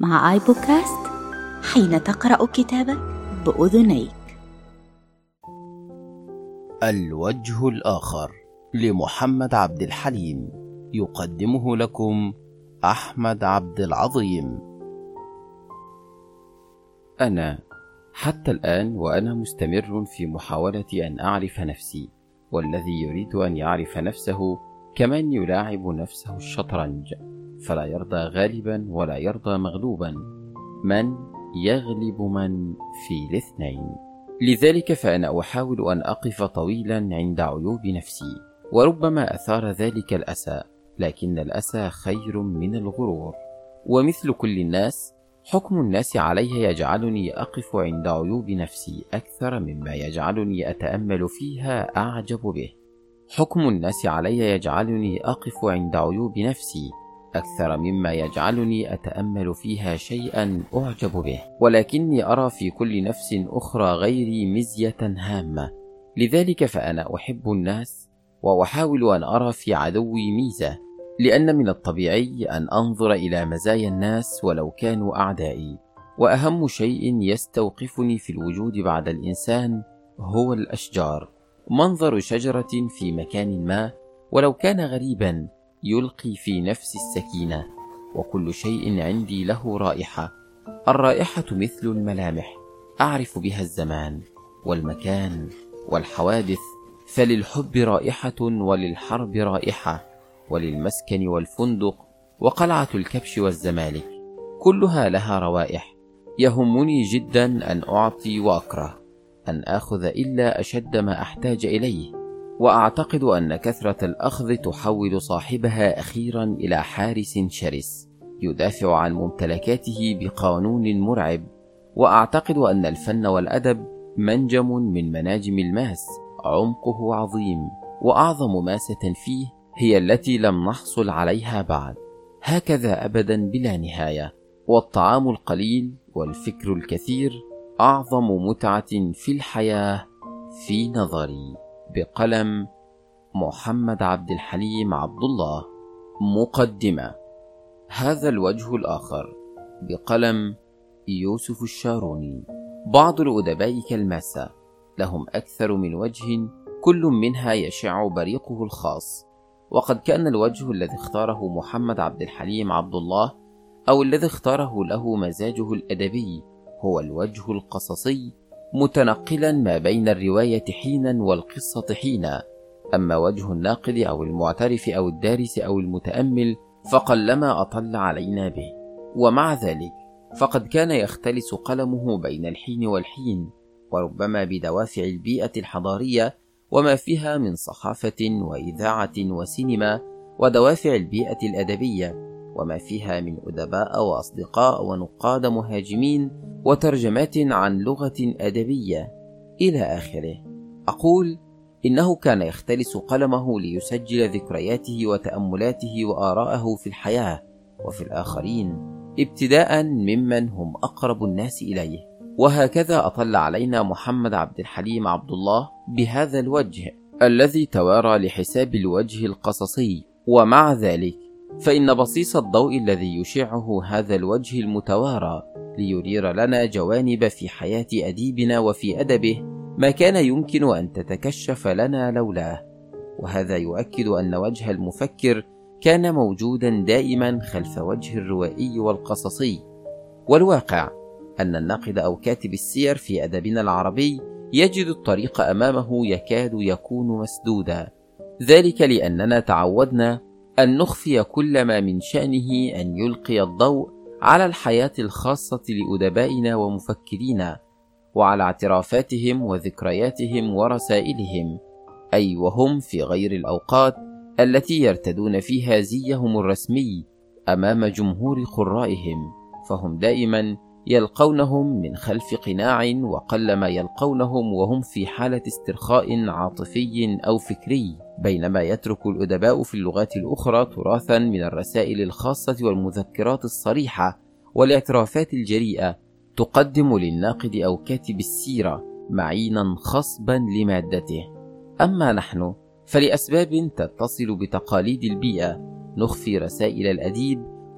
مع آي بودكاست، حين تقرأ كتابك بأذنيك. الوجه الآخر لمحمد عبد الحليم، يقدمه لكم أحمد عبد العظيم. أنا حتى الآن وأنا مستمر في محاولة أن أعرف نفسي، والذي يريد أن يعرف نفسه كمن يلاعب نفسه الشطرنج، فلا يرضى غالبا ولا يرضى مغلوبا، من يغلب من في الاثنين. لذلك فأنا أحاول أن أقف طويلا عند عيوب نفسي، وربما أثار ذلك الأسى، لكن الأسى خير من الغرور. ومثل كل الناس، حكم الناس علي يجعلني أقف عند عيوب نفسي أكثر مما يجعلني أتأمل فيها أعجب به. حكم الناس علي يجعلني أقف عند عيوب نفسي أكثر مما يجعلني أتأمل فيها شيئا أعجب به، ولكني أرى في كل نفس أخرى غيري مزية هامة. لذلك فأنا أحب الناس، وأحاول أن أرى في عدوي ميزة، لأن من الطبيعي أن أنظر إلى مزايا الناس ولو كانوا أعدائي. وأهم شيء يستوقفني في الوجود بعد الإنسان هو الأشجار. منظر شجرة في مكان ما ولو كان غريبا يلقي في نفس السكينة. وكل شيء عندي له رائحة. الرائحة مثل الملامح، أعرف بها الزمان والمكان والحوادث، فللحب رائحة وللحرب رائحة، وللمسكن والفندق وقلعة الكبش والزمالك، كلها لها روائح. يهمني جدا أن أعطي وأكره، أن آخذ إلا أشد ما أحتاج إليه. وأعتقد أن كثرة الأخذ تحول صاحبها أخيرا إلى حارس شرس يدافع عن ممتلكاته بقانون مرعب. وأعتقد أن الفن والأدب منجم من مناجم الماس، عمقه عظيم، وأعظم ماسة فيه هي التي لم نحصل عليها بعد، هكذا أبدا بلا نهاية. والطعام القليل والفكر الكثير أعظم متعة في الحياة في نظري. بقلم محمد عبد الحليم عبد الله. مقدمة. هذا الوجه الآخر بقلم يوسف الشاروني. بعض الأدباء كالماسة لهم أكثر من وجه، كل منها يشع بريقه الخاص. وقد كان الوجه الذي اختاره محمد عبد الحليم عبد الله، أو الذي اختاره له مزاجه الأدبي، هو الوجه القصصي، متنقلا ما بين الرواية حينا والقصة حينا. أما وجه الناقد أو المعترف أو الدارس أو المتأمل فقلما أطل علينا به. ومع ذلك فقد كان يختلس قلمه بين الحين والحين، وربما بدوافع البيئة الحضارية وما فيها من صحافة وإذاعة وسينما، ودوافع البيئة الأدبية وما فيها من أدباء وأصدقاء ونقاد مهاجمين وترجمات عن لغة أدبية إلى آخره. أقول إنه كان يختلس قلمه ليسجل ذكرياته وتأملاته وآراءه في الحياة وفي الآخرين، ابتداء ممن هم أقرب الناس إليه. وهكذا أطل علينا محمد عبد الحليم عبد الله بهذا الوجه الذي توارى لحساب الوجه القصصي. ومع ذلك فإن بصيص الضوء الذي يشعه هذا الوجه المتوارى ليرير لنا جوانب في حياة أديبنا وفي أدبه ما كان يمكن أن تتكشف لنا لولاه. وهذا يؤكد أن وجه المفكر كان موجودا دائما خلف وجه الروائي والقصصي. والواقع أن الناقد أو كاتب السير في أدبنا العربي يجد الطريق أمامه يكاد يكون مسدودا، ذلك لأننا تعودنا أن نخفي كل ما من شأنه أن يلقي الضوء على الحياة الخاصة لأدبائنا ومفكرينا، وعلى اعترافاتهم وذكرياتهم ورسائلهم، أي وهم في غير الأوقات التي يرتدون فيها زيهم الرسمي أمام جمهور قرائهم، فهم دائما يلقونهم من خلف قناع، وقلما يلقونهم وهم في حالة استرخاء عاطفي أو فكري، بينما يترك الأدباء في اللغات الأخرى تراثا من الرسائل الخاصة والمذكرات الصريحة والاعترافات الجريئة تقدم للناقد أو كاتب السيرة معينا خصبا لمادته. أما نحن فلأسباب تتصل بتقاليد البيئة نخفي رسائل الأديب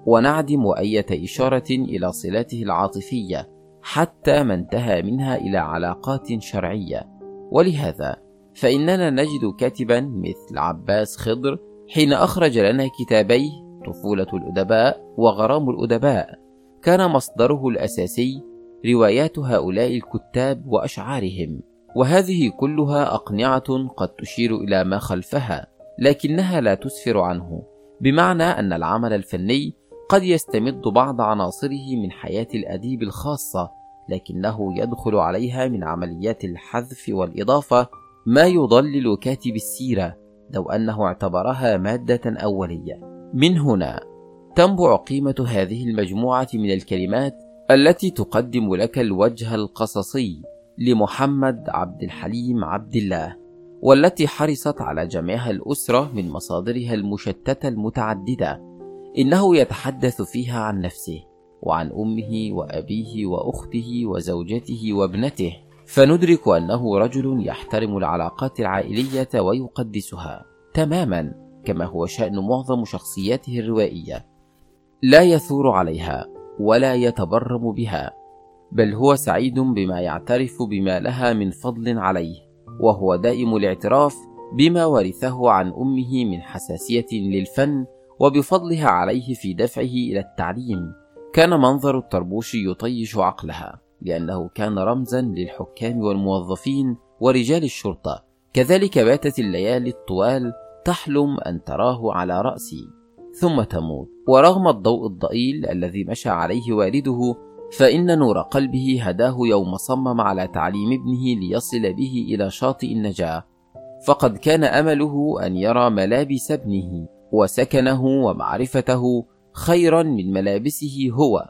ونعدم أي إشارة إلى صلته العاطفية حتى ما انتهى منها إلى علاقات شرعية. ولهذا فإننا نجد كاتبا مثل عباس خضر حين أخرج لنا كتابيه طفولة الأدباء وغرام الأدباء كان مصدره الأساسي روايات هؤلاء الكتاب وأشعارهم، وهذه كلها أقنعة قد تشير إلى ما خلفها لكنها لا تسفر عنه، بمعنى أن العمل الفني قد يستمد بعض عناصره من حياة الأديب الخاصة، لكنه يدخل عليها من عمليات الحذف والإضافة ما يضلل كاتب السيرة لو أنه اعتبرها مادة أولية. من هنا تنبع قيمة هذه المجموعة من الكلمات التي تقدم لك الوجه القصصي لمحمد عبد الحليم عبد الله، والتي حرصت على جمعها الأسرة من مصادرها المشتتة المتعددة. إنه يتحدث فيها عن نفسه وعن أمه وأبيه وأخته وزوجته وابنته، فندرك أنه رجل يحترم العلاقات العائلية ويقدسها تماما كما هو شأن معظم شخصياته الروائية، لا يثور عليها ولا يتبرم بها، بل هو سعيد بما يعترف بما لها من فضل عليه، وهو دائم الاعتراف بما ورثه عن أمه من حساسية للفن وبفضلها عليه في دفعه إلى التعليم. كان منظر الطربوش يطيش عقلها لأنه كان رمزا للحكام والموظفين ورجال الشرطة. كذلك باتت الليالي الطوال تحلم أن تراه على رأسي ثم تموت، ورغم الضوء الضئيل الذي مشى عليه والده فإن نور قلبه هداه يوم صمم على تعليم ابنه ليصل به إلى شاطئ النجاة، فقد كان أمله أن يرى ملابس ابنه وسكنه ومعرفته خيرا من ملابسه هو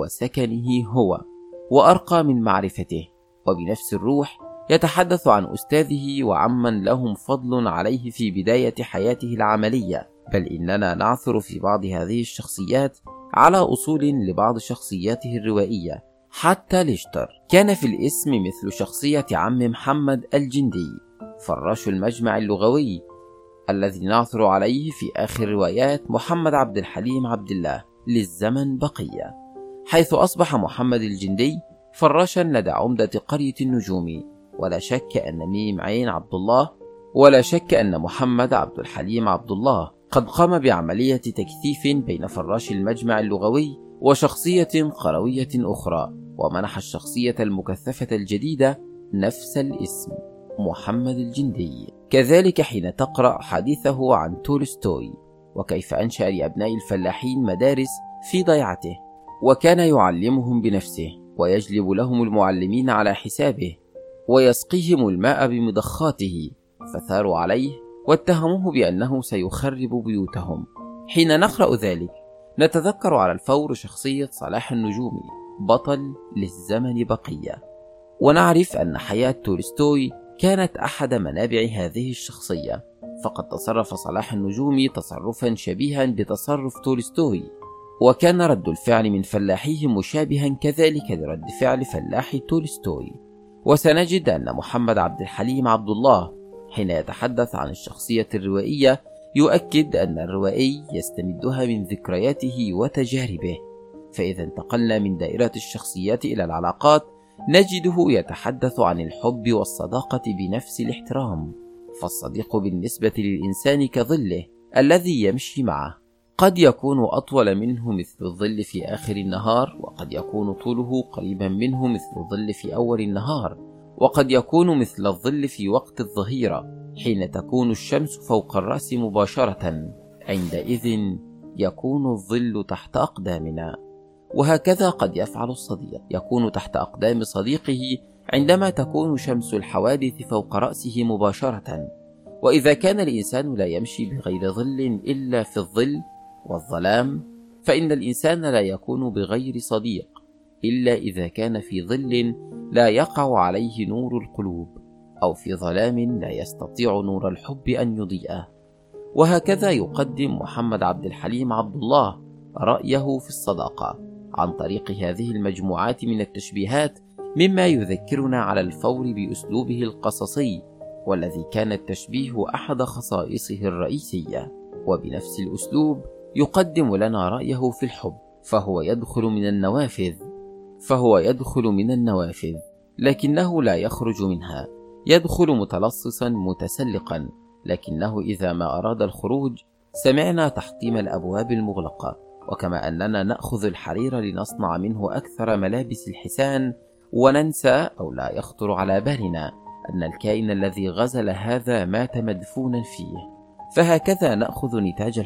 وسكنه هو، وأرقى من معرفته. وبنفس الروح يتحدث عن أستاذه وعمن لهم فضل عليه في بداية حياته العملية، بل إننا نعثر في بعض هذه الشخصيات على أصول لبعض شخصياته الروائية. حتى ليشتر كان في الاسم مثل شخصية عم محمد الجندي فراش المجمع اللغوي الذي نعثر عليه في آخر روايات محمد عبد الحليم عبد الله للزمن بقية، حيث أصبح محمد الجندي فراشا لدى عمدة قرية النجوم. ولا شك أن ميم عين عبد الله ولا شك أن محمد عبد الحليم عبد الله قد قام بعملية تكثيف بين فراش المجمع اللغوي وشخصية قروية أخرى، ومنح الشخصية المكثفة الجديدة نفس الاسم محمد الجندي. كذلك حين تقرأ حديثه عن تولستوي وكيف أنشأ لأبناء الفلاحين مدارس في ضيعته، وكان يعلمهم بنفسه ويجلب لهم المعلمين على حسابه ويسقيهم الماء بمضخاته، فثاروا عليه واتهموه بأنه سيخرب بيوتهم. حين نقرأ ذلك نتذكر على الفور شخصية صلاح النجومي بطل للزمن بقية، ونعرف أن حياة تولستوي كانت أحد منابع هذه الشخصية، فقد تصرف صلاح النجومي تصرفا شبيها بتصرف تولستوي، وكان رد الفعل من فلاحيه مشابها كذلك لرد فعل فلاح تولستوي. وسنجد أن محمد عبد الحليم عبد الله حين يتحدث عن الشخصية الروائية يؤكد أن الروائي يستمدها من ذكرياته وتجاربه. فإذا انتقلنا من دائرة الشخصيات إلى العلاقات نجده يتحدث عن الحب والصداقة بنفس الاحترام، فالصديق بالنسبة للإنسان كظله الذي يمشي معه، قد يكون أطول منه مثل الظل في آخر النهار، وقد يكون طوله قريبا منه مثل الظل في أول النهار، وقد يكون مثل الظل في وقت الظهيرة حين تكون الشمس فوق الرأس مباشرة، عندئذ يكون الظل تحت أقدامنا. وهكذا قد يفعل الصديق، يكون تحت أقدام صديقه عندما تكون شمس الحوادث فوق رأسه مباشرة. وإذا كان الإنسان لا يمشي بغير ظل إلا في الظل والظلام، فإن الإنسان لا يكون بغير صديق إلا إذا كان في ظل لا يقع عليه نور القلوب، أو في ظلام لا يستطيع نور الحب أن يضيئه. وهكذا يقدم محمد عبد الحليم عبد الله رأيه في الصداقة عن طريق هذه المجموعات من التشبيهات، مما يذكرنا على الفور بأسلوبه القصصي، والذي كان التشبيه أحد خصائصه الرئيسية. وبنفس الأسلوب يقدم لنا رأيه في الحب، فهو يدخل من النوافذ لكنه لا يخرج منها، يدخل متلصصا متسلقا، لكنه إذا ما أراد الخروج سمعنا تحطيم الأبواب المغلقة. وكما أننا نأخذ الحرير لنصنع منه أكثر ملابس الحسان، وننسى أو لا يخطر على بالنا أن الكائن الذي غزل هذا مات مدفونا فيه، فهكذا نأخذ نتاج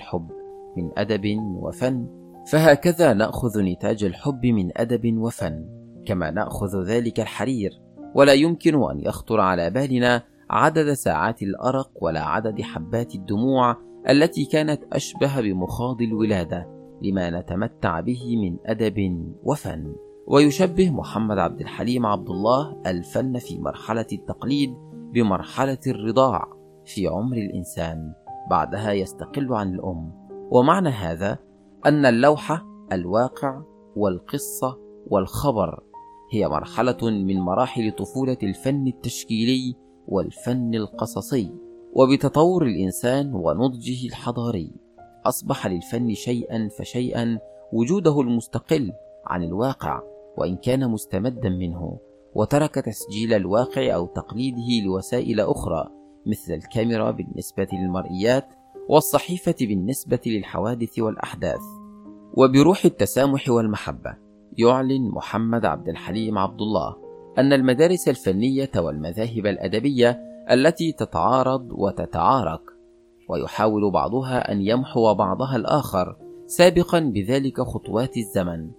الحب من أدب وفن، كما نأخذ ذلك الحرير. ولا يمكن أن يخطر على بالنا عدد ساعات الأرق ولا عدد حبات الدموع التي كانت أشبه بمخاض الولادة لما نتمتع به من أدب وفن. ويشبه محمد عبد الحليم عبد الله الفن في مرحلة التقليد بمرحلة الرضاع في عمر الإنسان، بعدها يستقل عن الأم. ومعنى هذا أن اللوحة، الواقع، والقصة، والخبر هي مرحلة من مراحل طفولة الفن التشكيلي والفن القصصي. وبتطور الإنسان ونضجه الحضاري أصبح للفن شيئا فشيئا وجوده المستقل عن الواقع وإن كان مستمدا منه، وترك تسجيل الواقع أو تقليده لوسائل أخرى مثل الكاميرا بالنسبة للمرئيات والصحيفة بالنسبة للحوادث والأحداث. وبروح التسامح والمحبة يعلن محمد عبد الحليم عبد الله أن المدارس الفنية والمذاهب الأدبية التي تتعارض وتتعارك ويحاول بعضها أن يمحو بعضها الآخر سابقا بذلك خطوات الزمن،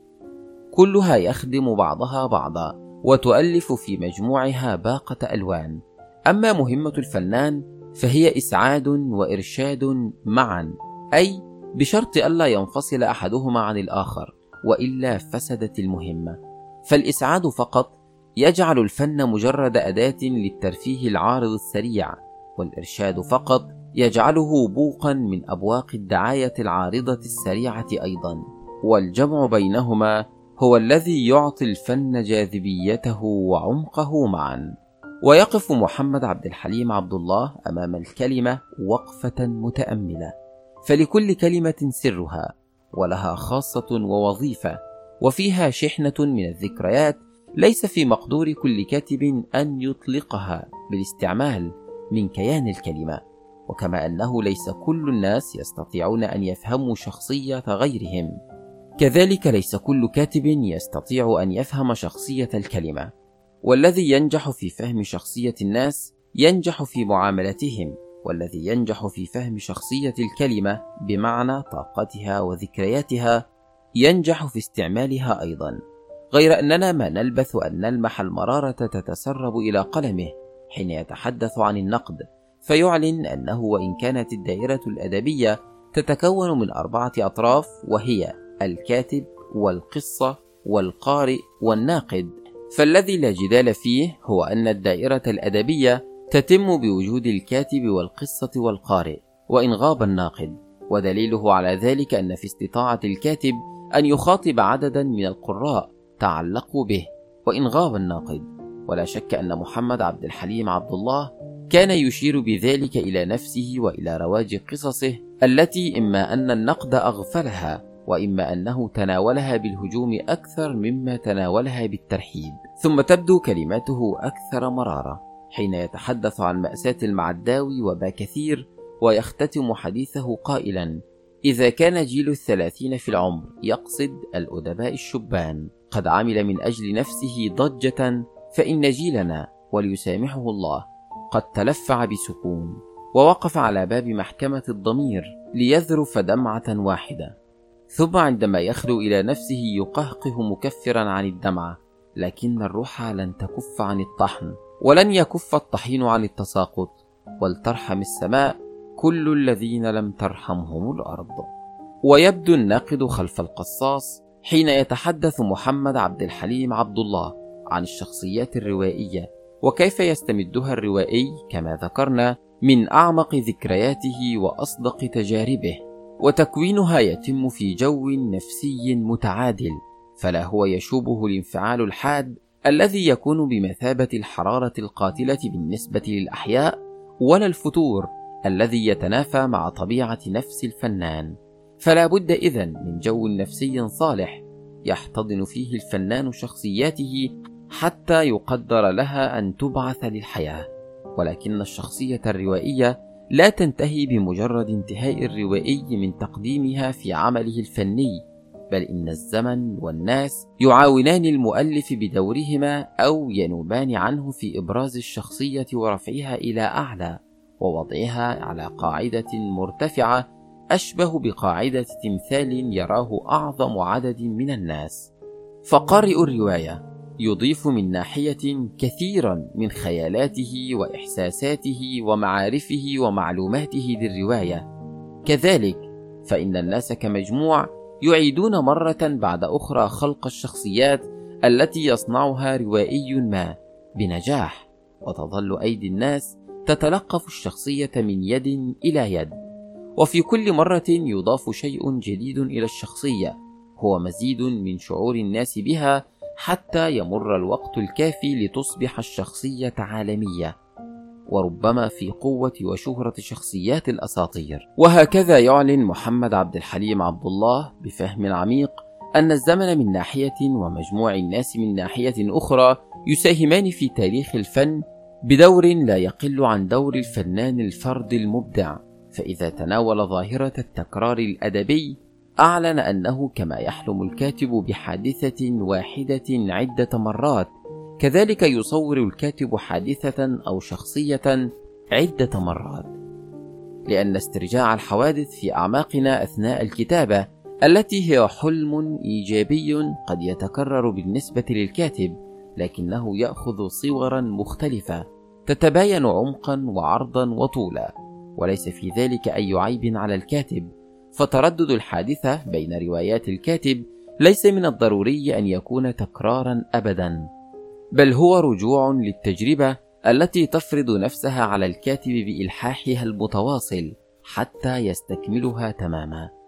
كلها يخدم بعضها بعضا وتؤلف في مجموعها باقة ألوان. أما مهمة الفنان فهي إسعاد وإرشاد معا، أي بشرط ألا ينفصل أحدهما عن الآخر، وإلا فسدت المهمة. فالإسعاد فقط يجعل الفن مجرد أداة للترفيه العارض السريع، والإرشاد فقط يجعله بوقا من أبواق الدعاية العارضة السريعة أيضا. والجمع بينهما هو الذي يعطي الفن جاذبيته وعمقه معا. ويقف محمد عبد الحليم عبد الله أمام الكلمة وقفة متأملة، فلكل كلمة سرها ولها خاصة ووظيفة، وفيها شحنة من الذكريات ليس في مقدور كل كاتب أن يطلقها بالاستعمال من كيان الكلمة. وكما أنه ليس كل الناس يستطيعون أن يفهموا شخصية غيرهم، كذلك ليس كل كاتب يستطيع أن يفهم شخصية الكلمة. والذي ينجح في فهم شخصية الناس ينجح في معاملتهم، والذي ينجح في فهم شخصية الكلمة بمعنى طاقتها وذكرياتها ينجح في استعمالها أيضا. غير أننا ما نلبث أن نلمح المرارة تتسرب إلى قلمه حين يتحدث عن النقد، فيعلن أنه وإن كانت الدائرة الأدبية تتكون من 4 أطراف، وهي الكاتب والقصة والقارئ والناقد، فالذي لا جدال فيه هو أن الدائرة الأدبية تتم بوجود الكاتب والقصة والقارئ وإن غاب الناقد. ودليله على ذلك أن في استطاعة الكاتب أن يخاطب عددا من القراء تعلقوا به وإن غاب الناقد. ولا شك أن محمد عبد الحليم عبد الله كان يشير بذلك إلى نفسه وإلى رواج قصصه التي إما أن النقد أغفلها وإما أنه تناولها بالهجوم أكثر مما تناولها بالترحيب. ثم تبدو كلماته أكثر مرارة حين يتحدث عن مأساة المعداوي وباكثير، ويختتم حديثه قائلا: إذا كان جيل 30 في العمر، يقصد الأدباء الشبان، قد عمل من أجل نفسه ضجة، فإن جيلنا وليسامحه الله قد تلفع بسكون، ووقف على باب محكمة الضمير ليذرف دمعة واحدة، ثم عندما يخلو إلى نفسه يقهقه مكفرا عن الدمعة: لكن الروح لن تكف عن الطحن، ولن يكف الطحين عن التساقط، ولترحم السماء كل الذين لم ترحمهم الأرض. ويبدو الناقد خلف القصاص حين يتحدث محمد عبد الحليم عبد الله عن الشخصيات الروائية وكيف يستمدها الروائي كما ذكرنا من أعمق ذكرياته وأصدق تجاربه، وتكوينها يتم في جو نفسي متعادل، فلا هو يشوبه الانفعال الحاد الذي يكون بمثابة الحرارة القاتلة بالنسبة للأحياء، ولا الفتور الذي يتنافى مع طبيعة نفس الفنان، فلا بد إذن من جو نفسي صالح يحتضن فيه الفنان شخصياته حتى يقدر لها أن تبعث للحياة. ولكن الشخصية الروائية لا تنتهي بمجرد انتهاء الروائي من تقديمها في عمله الفني، بل إن الزمن والناس يعاونان المؤلف بدورهما أو ينوبان عنه في إبراز الشخصية ورفعها إلى أعلى ووضعها على قاعدة مرتفعة أشبه بقاعدة تمثال يراه أعظم عدد من الناس. فقارئ الرواية يضيف من ناحية كثيرا من خيالاته وإحساساته ومعارفه ومعلوماته للرواية. كذلك فإن الناس كمجموع يعيدون مرة بعد أخرى خلق الشخصيات التي يصنعها روائي ما بنجاح، وتظل أيدي الناس تتلقف الشخصية من يد إلى يد، وفي كل مرة يضاف شيء جديد إلى الشخصية هو مزيد من شعور الناس بها حتى يمر الوقت الكافي لتصبح الشخصية عالمية، وربما في قوة وشهرة شخصيات الأساطير. وهكذا يعلن محمد عبد الحليم عبد الله بفهم عميق أن الزمن من ناحية ومجموع الناس من ناحية أخرى يساهمان في تاريخ الفن بدور لا يقل عن دور الفنان الفرد المبدع. فإذا تناول ظاهرة التكرار الأدبي أعلن أنه كما يحلم الكاتب بحادثة واحدة عدة مرات، كذلك يصور الكاتب حادثة أو شخصية عدة مرات، لأن استرجاع الحوادث في أعماقنا أثناء الكتابة التي هي حلم إيجابي قد يتكرر بالنسبة للكاتب، لكنه يأخذ صورا مختلفة تتباين عمقا وعرضا وطولا، وليس في ذلك أي عيب على الكاتب. فتردد الحادثة بين روايات الكاتب ليس من الضروري أن يكون تكرارا أبدا، بل هو رجوع للتجربة التي تفرض نفسها على الكاتب بإلحاحها المتواصل حتى يستكملها تماما.